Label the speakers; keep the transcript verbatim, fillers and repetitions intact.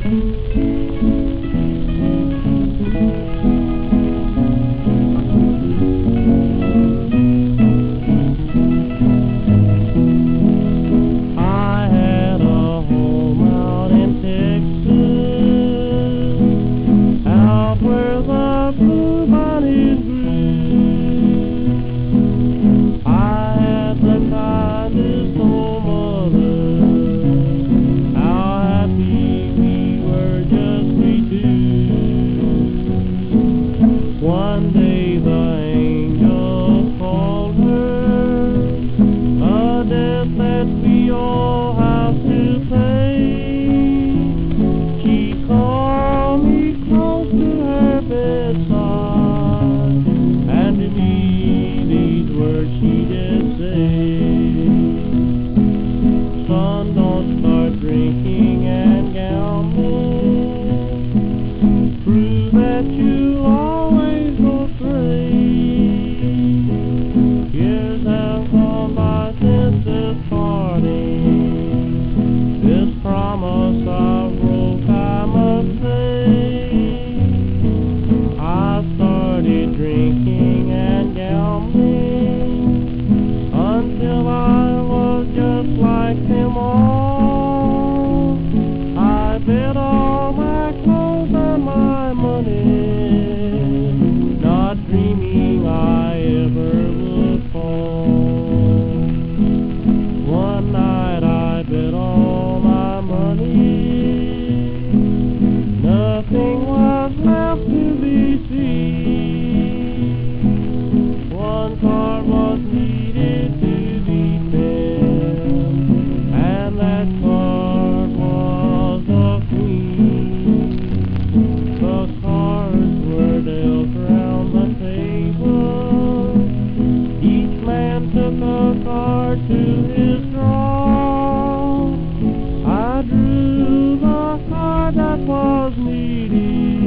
Speaker 1: One day the angel called her a debt that we all have to pay. She called me close to her bedside, and to me these words she did say: Son, don't start drinking and gambling. Prove that you always go straight. Years have gone by since this parting. This promise I broke, I must say. I started drinking and gambling until I was just like them all. I bet all my clothes and my money, not dreaming I ever would fall. One night I bet all my money, nothing was left to be seen. One card was needed to be filled, and that card was the Queen. The cards were dealt round the table. Each man took a card to his draw. I drew the card that was needed.